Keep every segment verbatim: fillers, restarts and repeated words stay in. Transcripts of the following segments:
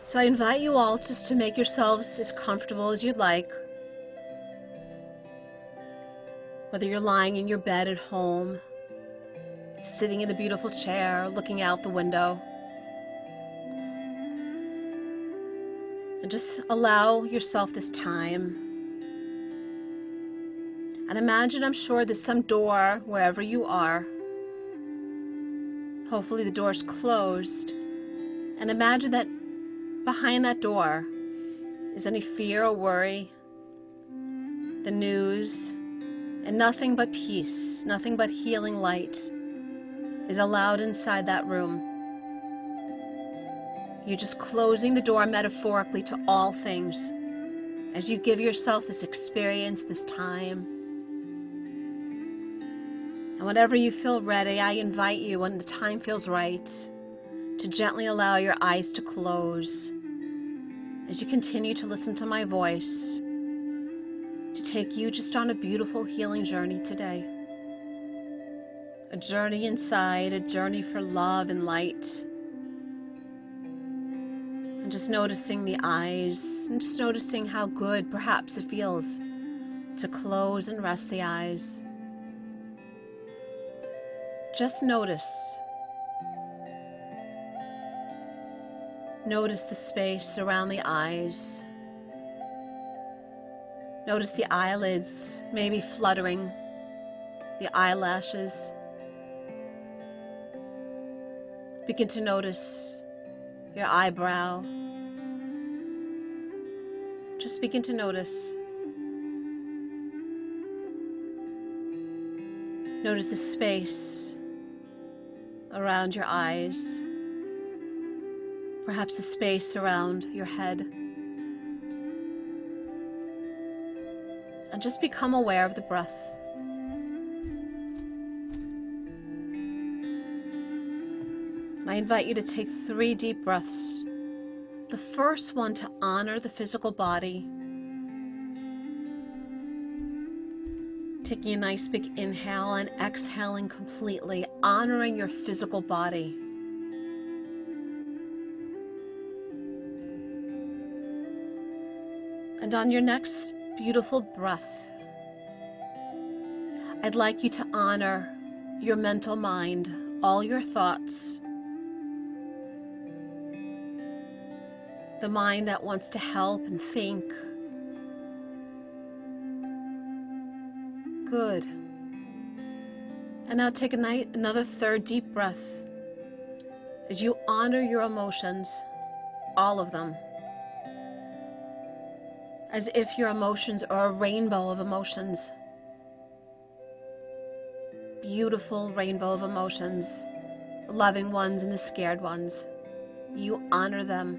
So I invite you all just to make yourselves as comfortable as you'd like. Whether you're lying in your bed at home, sitting in a beautiful chair, looking out the window. And just allow yourself this time. And imagine, I'm sure there's some door wherever you are. Hopefully the door's closed. And imagine that behind that door is any fear or worry, the news, and nothing but peace, nothing but healing light is allowed inside that room. You're just closing the door metaphorically to all things as you give yourself this experience, this time. And whenever you feel ready, I invite you, when the time feels right, to gently allow your eyes to close as you continue to listen to my voice, to take you just on a beautiful healing journey today. A journey inside, a journey for love and light. And just noticing the eyes, and just noticing how good perhaps it feels to close and rest the eyes. Just notice. Notice the space around the eyes. Notice the eyelids maybe fluttering, the eyelashes. Begin to notice your eyebrow. Just begin to notice. Notice the space around your eyes. Perhaps the space around your head. And just become aware of the breath. And I invite you to take three deep breaths. The first one to honor the physical body. Taking a nice big inhale and exhaling completely, honoring your physical body. And on your next beautiful breath, I'd like you to honor your mental mind, all your thoughts. The mind that wants to help and think. Good. And now take a night, another third deep breath as you honor your emotions, all of them. As if your emotions are a rainbow of emotions. Beautiful rainbow of emotions. The loving ones and the scared ones. You honor them.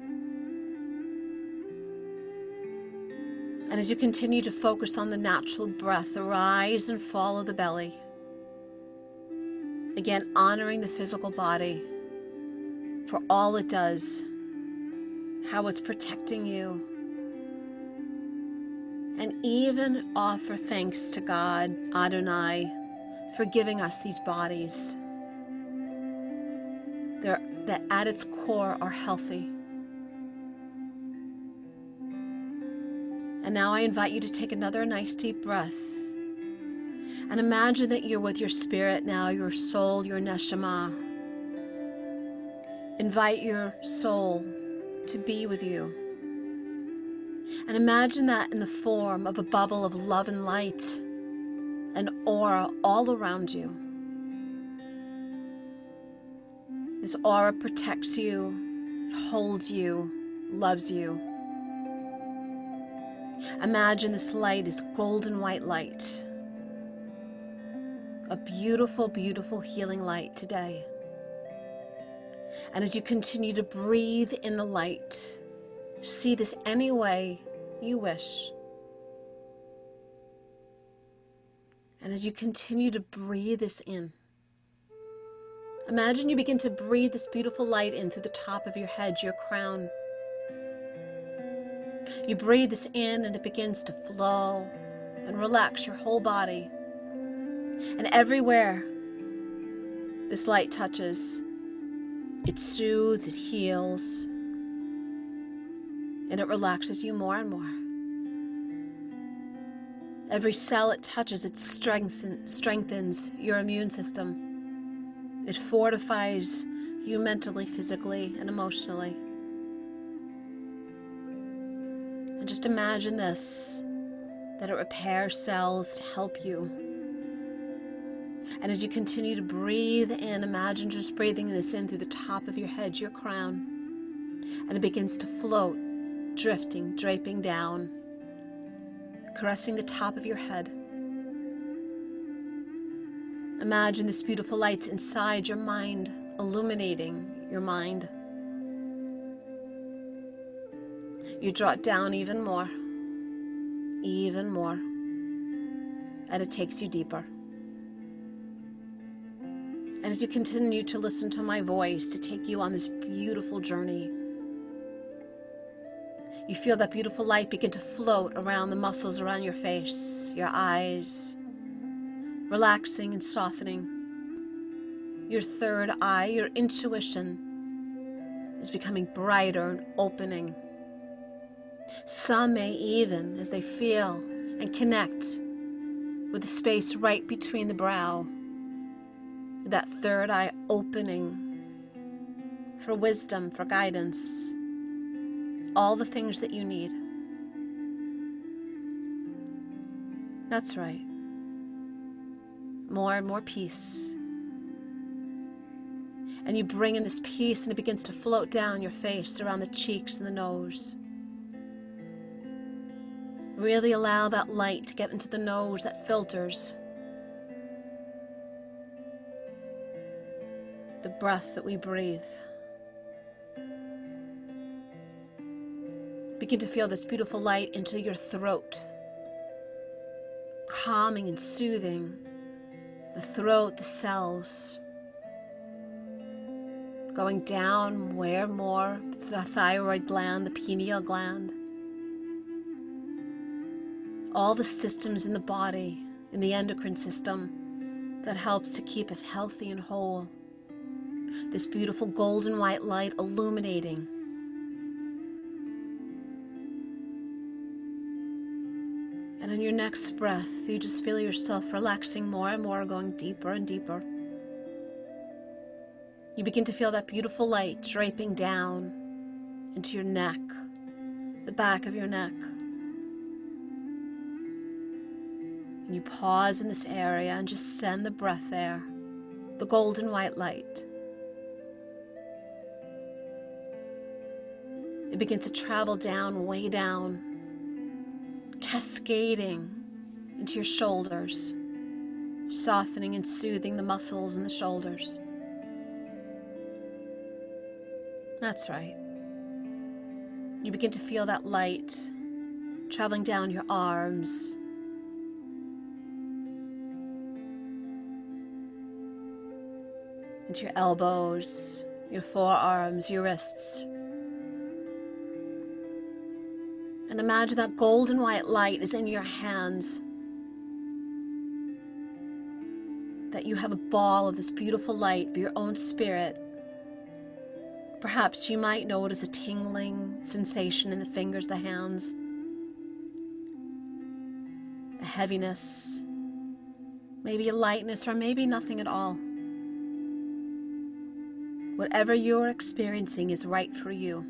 And as you continue to focus on the natural breath, arise and follow the belly. Again, honoring the physical body for all it does, how it's protecting you. And even offer thanks to God, Adonai, for giving us these bodies. They're, that at its core are healthy. And now I invite you to take another nice deep breath. And imagine that you're with your spirit now, your soul, your neshama. Invite your soul to be with you. And imagine that in the form of a bubble of love and light, an aura all around you. This aura protects you, holds you, loves you. Imagine this light is golden white light. A beautiful, beautiful healing light today. And as you continue to breathe in the light, see this any way you wish. And as you continue to breathe this in, imagine you begin to breathe this beautiful light in through the top of your head, your crown. You breathe this in and it begins to flow and relax your whole body. And everywhere this light touches, it soothes, it heals. and it relaxes you more and more. Every cell it touches, it strengthens, strengthens your immune system. It fortifies you mentally, physically, and emotionally. And just imagine this, that it repairs cells to help you. And as you continue to breathe in, imagine just breathing this in through the top of your head, your crown, and it begins to float, drifting, draping down, caressing the top of your head. Imagine this beautiful light's inside your mind, illuminating your mind. You draw it down even more, even more, and it takes you deeper. And as you continue to listen to my voice to take you on this beautiful journey, you feel that beautiful light begin to float around the muscles around your face, your eyes, relaxing and softening. Your third eye, your intuition, is becoming brighter and opening. Some may even, as they feel and connect with the space right between the brow, that third eye opening for wisdom, for guidance, all the things that you need. That's right. More and more peace. And you bring in this peace and it begins to float down your face, around the cheeks and the nose. Really allow that light to get into the nose, that filters the breath that we breathe. Begin to feel this beautiful light into your throat, calming and soothing the throat, the cells, going down where more, the thyroid gland, the pineal gland, all the systems in the body, in the endocrine system that helps to keep us healthy and whole. This beautiful golden white light illuminating. And in your next breath, you just feel yourself relaxing more and more, going deeper and deeper. You begin to feel that beautiful light draping down into your neck, the back of your neck. And you pause in this area and just send the breath there, the golden white light. It begins to travel down, way down, cascading into your shoulders, softening and soothing the muscles in the shoulders. That's right. You begin to feel that light traveling down your arms, into your elbows, your forearms, your wrists. And imagine that golden white light is in your hands. That you have a ball of this beautiful light of your own spirit. Perhaps you might notice a tingling sensation in the fingers, the hands, a heaviness, maybe a lightness, or maybe nothing at all. Whatever you're experiencing is right for you.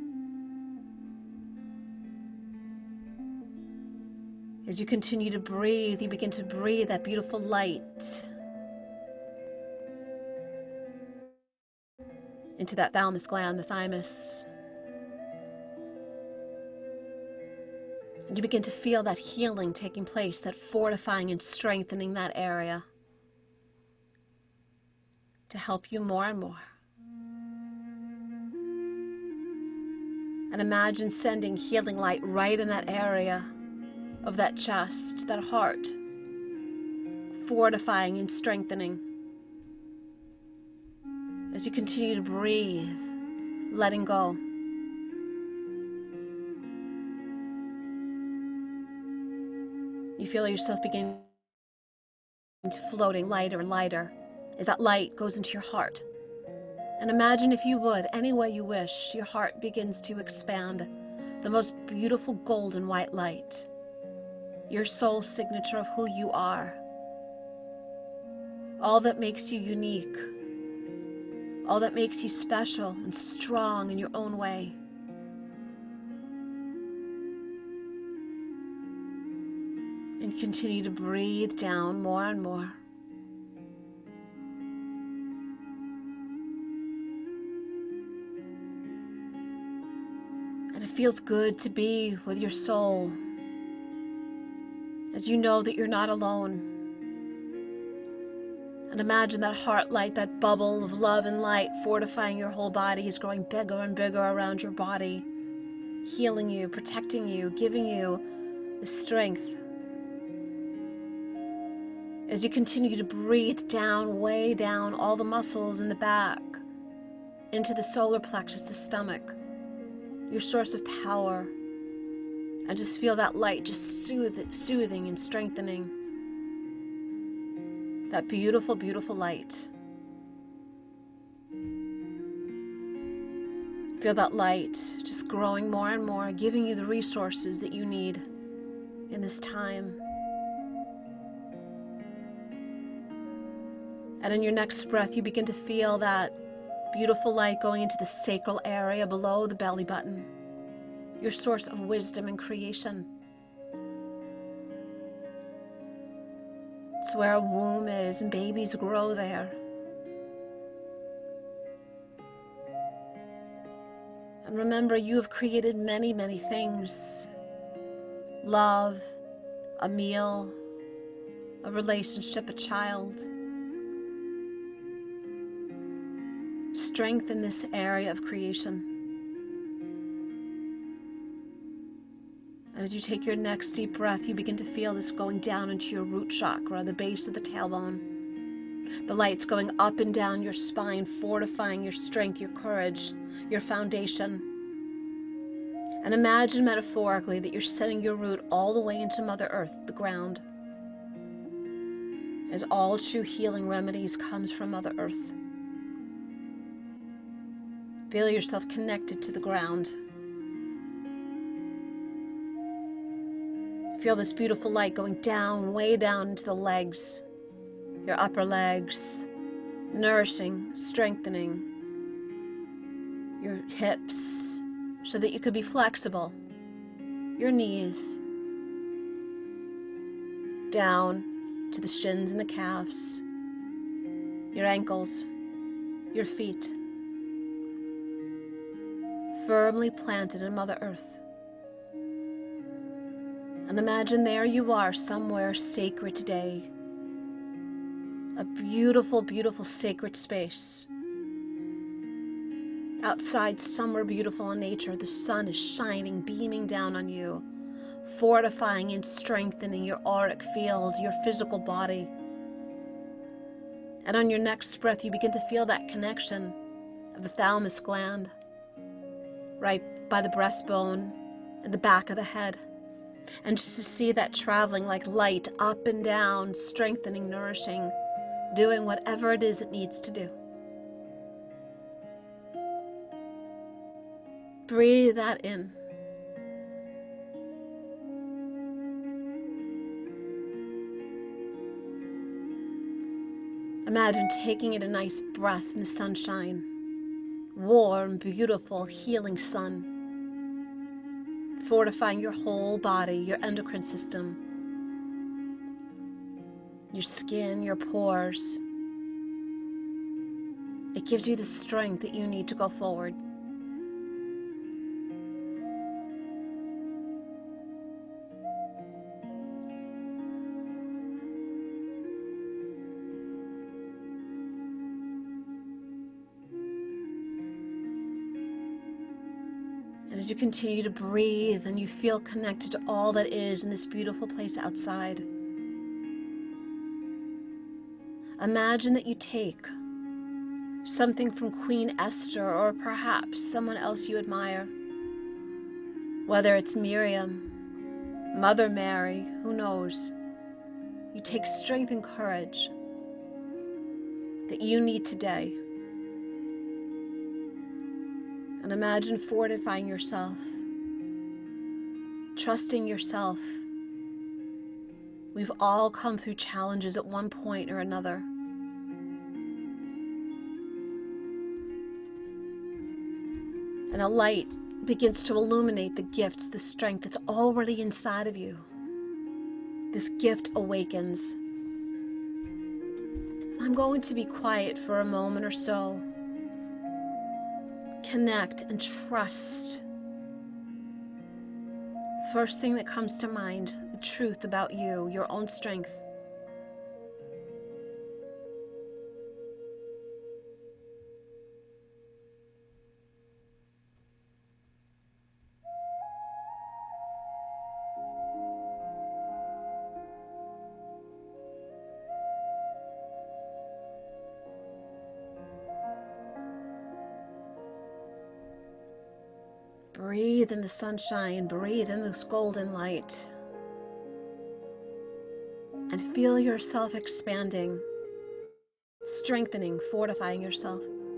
As you continue to breathe, you begin to breathe that beautiful light into that thalamus gland, the thymus. And you begin to feel that healing taking place, that fortifying and strengthening that area to help you more and more. And imagine sending healing light right in that area of that chest, that heart, fortifying and strengthening. As you continue to breathe, letting go. You feel yourself beginning to floating lighter and lighter as that light goes into your heart. And imagine, if you would, any way you wish, your heart begins to expand. the most beautiful golden white light, your soul signature of who you are, all that makes you unique, all that makes you special and strong in your own way. And continue to breathe down more and more. And it feels good to be with your soul, as you know that you're not alone. And imagine that heart light, that bubble of love and light fortifying your whole body is growing bigger and bigger around your body, healing you, protecting you, giving you the strength. As you continue to breathe down, way down, all the muscles in the back, into the solar plexus, the stomach, your source of power, and just feel that light just soothe, soothing and strengthening. That beautiful, beautiful light. Feel that light just growing more and more, giving you the resources that you need in this time. And in your next breath, you begin to feel that beautiful light going into the sacral area below the belly button, your source of wisdom and creation. It's where a womb is and babies grow there. And remember, you have created many, many things. Love, a meal, a relationship, a child. Strength in this area of creation. And as you take your next deep breath, you begin to feel this going down into your root chakra, the base of the tailbone. The light's going up and down your spine, fortifying your strength, your courage, your foundation. And imagine metaphorically that you're setting your root all the way into Mother Earth, the ground. As all true healing remedies comes from Mother Earth. Feel yourself connected to the ground. Feel this beautiful light going down, way down into the legs, your upper legs, nourishing, strengthening your hips so that you could be flexible, your knees, down to the shins and the calves, your ankles, your feet, firmly planted in Mother Earth. And imagine there you are somewhere sacred today. A beautiful, beautiful sacred space. Outside, somewhere beautiful in nature, the sun is shining, beaming down on you, fortifying and strengthening your auric field, your physical body. And on your next breath, you begin to feel that connection of the thalamus gland, right by the breastbone and the back of the head. And just to see that traveling like light up and down, strengthening, nourishing, doing whatever it is it needs to do. Breathe that in. Imagine taking in a nice breath in the sunshine. Warm, beautiful, healing sun. Fortifying your whole body, your endocrine system, your skin, your pores. It gives you the strength that you need to go forward. And as you continue to breathe and you feel connected to all that is in this beautiful place outside, imagine that you take something from Queen Esther or perhaps someone else you admire. Whether it's Miriam, Mother Mary, who knows? You take strength and courage that you need today. And imagine fortifying yourself trusting yourself. We've all come through challenges at one point or another. And a light begins to illuminate the gifts, the strength that's already inside of you. This gift awakens. I'm going to be quiet for a moment or so. Connect and trust. First thing that comes to mind, the truth about you, your own strength. Breathe in the sunshine, breathe in this golden light, and feel yourself expanding, strengthening, fortifying yourself.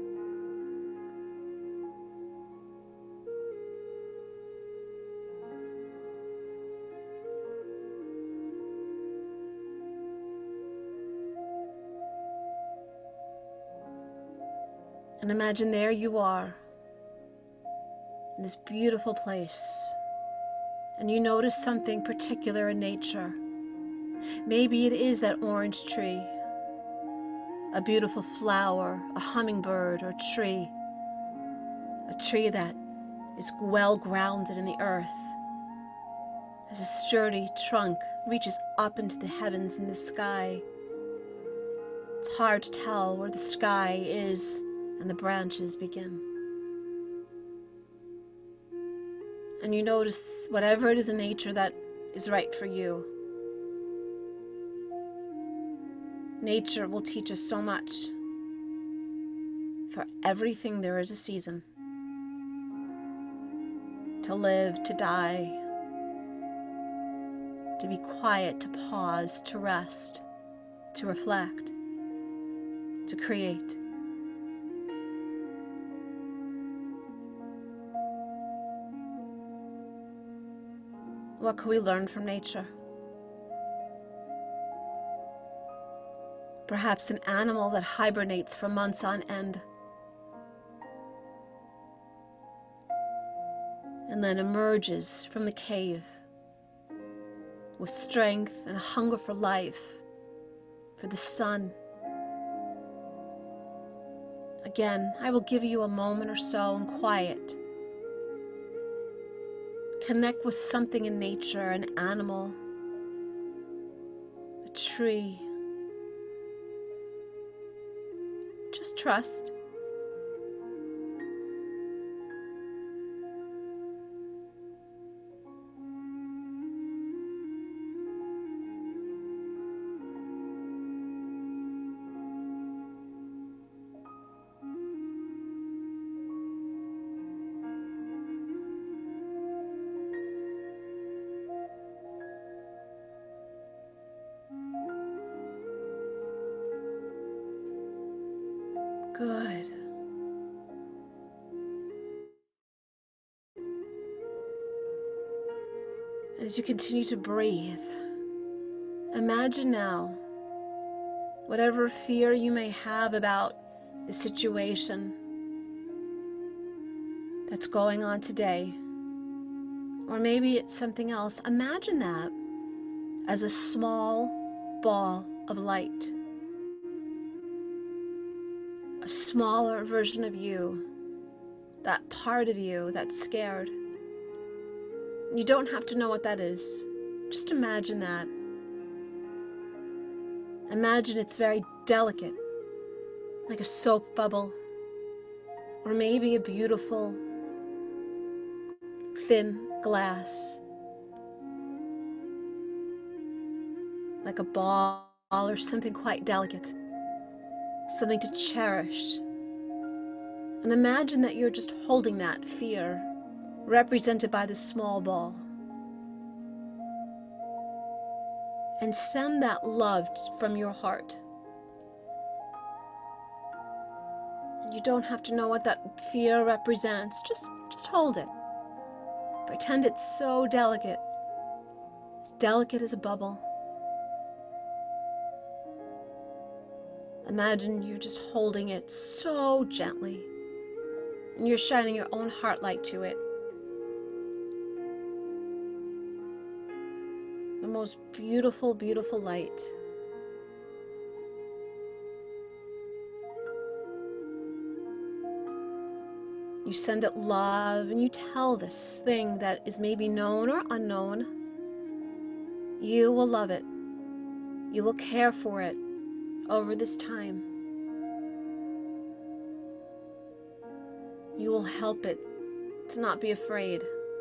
And imagine there you are, in this beautiful place, and you notice something particular in nature. Maybe it is that orange tree, a beautiful flower, a hummingbird or tree, a tree that is well grounded in the earth, has a sturdy trunk, reaches up into the heavens and the sky. It's hard to tell where the sky is and the branches begin. And you notice whatever it is in nature that is right for you. Nature will teach us so much. For everything there is a season. To live, to die, to be quiet, to pause, to rest, to reflect, to create. What can we learn from nature? Perhaps an animal that hibernates for months on end and then emerges from the cave with strength and a hunger for life, for the sun. Again, I will give you a moment or so in quiet. Connect with something in nature, an animal, a tree. Just trust. Good. As you continue to breathe, imagine now whatever fear you may have about the situation that's going on today, or maybe it's something else. Imagine that as a small ball of light. A smaller version of you, that part of you that's scared. You don't have to know what that is. Just imagine that. Imagine it's very delicate, like a soap bubble, or maybe a beautiful, thin glass, like a ball or something quite delicate. Something to cherish. And imagine that you're just holding that fear, represented by the small ball. And send that love from your heart. And you don't have to know what that fear represents. Just, just hold it. Pretend it's so delicate, delicate as a bubble. Imagine you're just holding it so gently, and you're shining your own heart light to it. The most beautiful, beautiful light. You send it love, and you tell this thing that is maybe known or unknown, you will love it. You will care for it over this time. You will help it to not be afraid.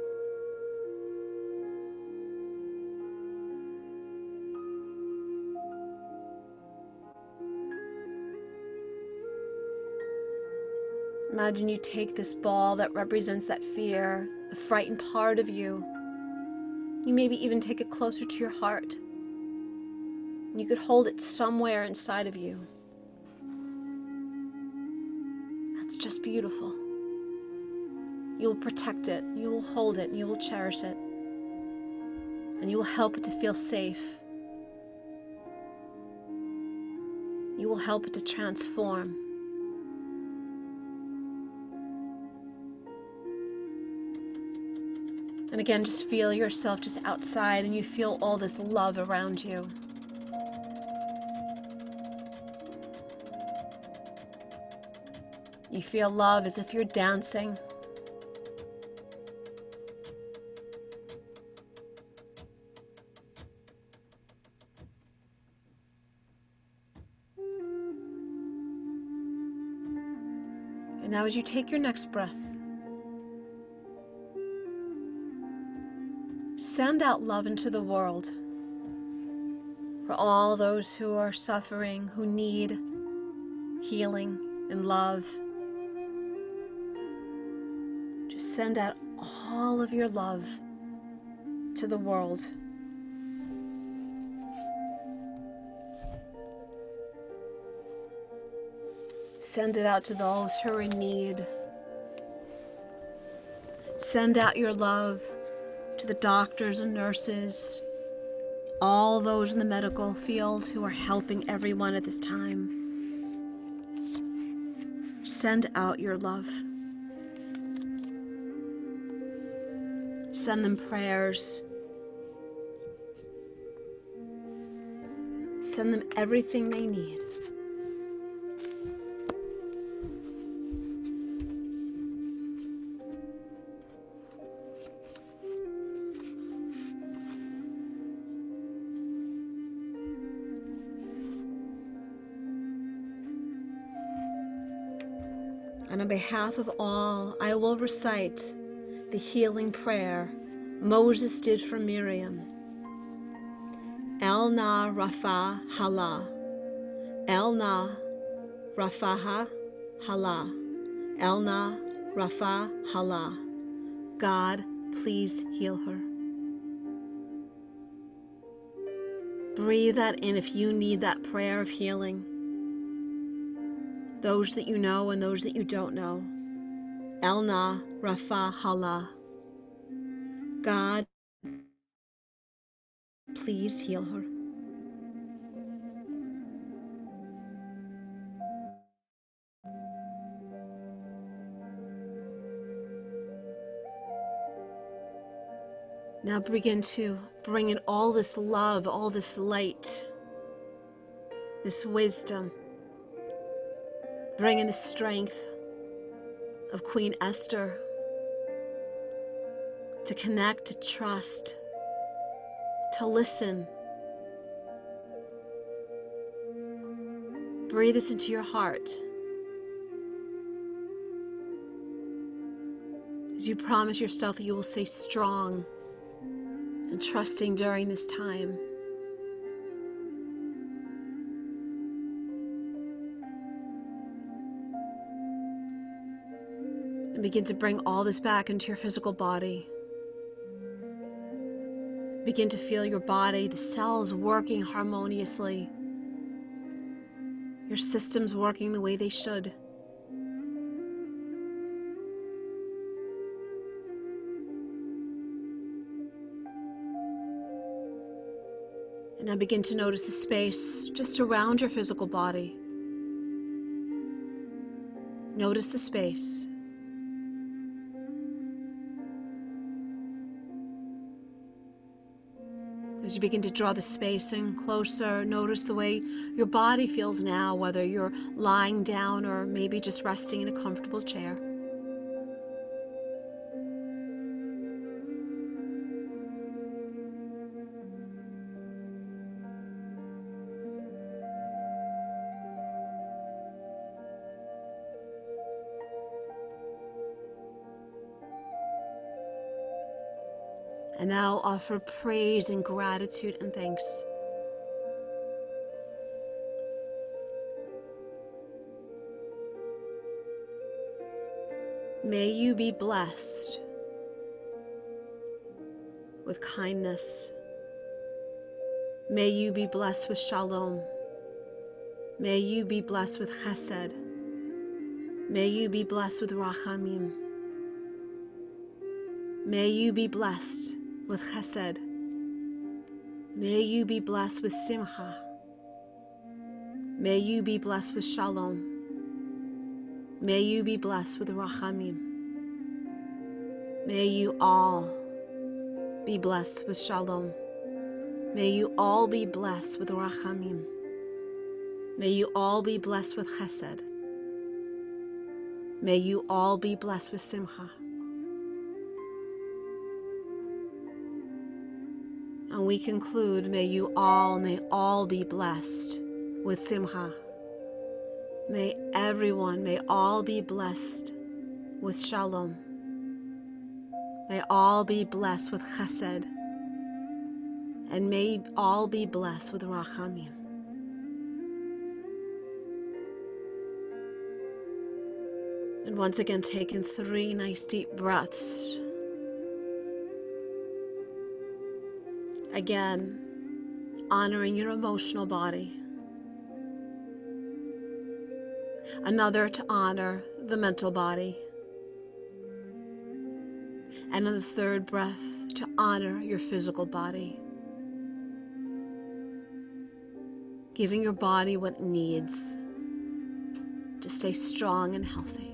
Imagine you take this ball that represents that fear, the frightened part of you. You maybe even take it closer to your heart. You could hold it somewhere inside of you. That's just beautiful. You will protect it, you will hold it, and you will cherish it. And you will help it to feel safe. You will help it to transform. And again, just feel yourself just outside, and you feel all this love around you. You feel love as if you're dancing. And now as you take your next breath, send out love into the world for all those who are suffering, who need healing and love. Just send out all of your love to the world. Send it out to those who are in need. Send out your love to the doctors and nurses, all those in the medical field who are helping everyone at this time. Send out your love. Send them prayers. Send them everything they need. And on behalf of all, I will recite the healing prayer Moses did for Miriam. El na Rafa hala. El na Rafaha hala. El na Rafa hala. God, please heal her. Breathe that in if you need that prayer of healing. Those that you know and those that you don't know. El na Rafa hala. God, please heal her. Now begin to bring in all this love, all this light, this wisdom. Bring in the strength of Queen Esther to connect, to trust, to listen. Breathe this into your heart as you promise yourself that you will stay strong and trusting during this time. And begin to bring all this back into your physical body. Begin to feel your body, the cells working harmoniously. Your systems working the way they should. And now begin to notice the space just around your physical body. Notice the space. As you begin to draw the space in closer, notice the way your body feels now, whether you're lying down or maybe just resting in a comfortable chair. And now offer praise and gratitude and thanks. May you be blessed with kindness. May you be blessed with shalom. May you be blessed with chesed. May you be blessed with rachamim. May you be blessed with chesed. May you be blessed with simcha. May you be blessed with shalom. May you be blessed with rachamim. May you all be blessed with shalom. May you all be blessed with rachamim. May you all be blessed with chesed. May you all be blessed with simcha. And we conclude, may you all, may all be blessed with simcha. May everyone, may all be blessed with shalom. May all be blessed with chesed. And may all be blessed with rachamim. And once again, take in three nice deep breaths. Again, honoring your emotional body. Another to honor the mental body. And on the third breath, to honor your physical body. Giving your body what it needs to stay strong and healthy.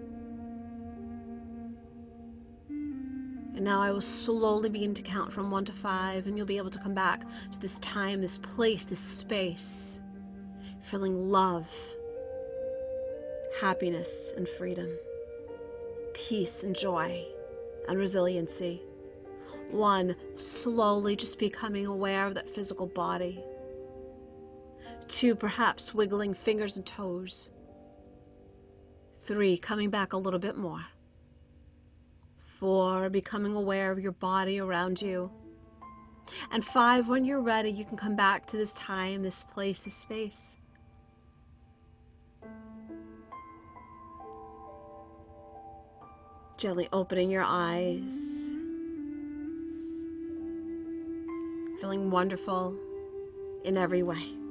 And now I will slowly begin to count from one to five, and you'll be able to come back to this time, this place, this space, feeling love, happiness and freedom, peace and joy and resiliency. One, slowly just becoming aware of that physical body. Two, perhaps wiggling fingers and toes. Three, coming back a little bit more. Four, becoming aware of your body around you. And five, when you're ready, you can come back to this time, this place, this space. Gently opening your eyes. Feeling wonderful in every way.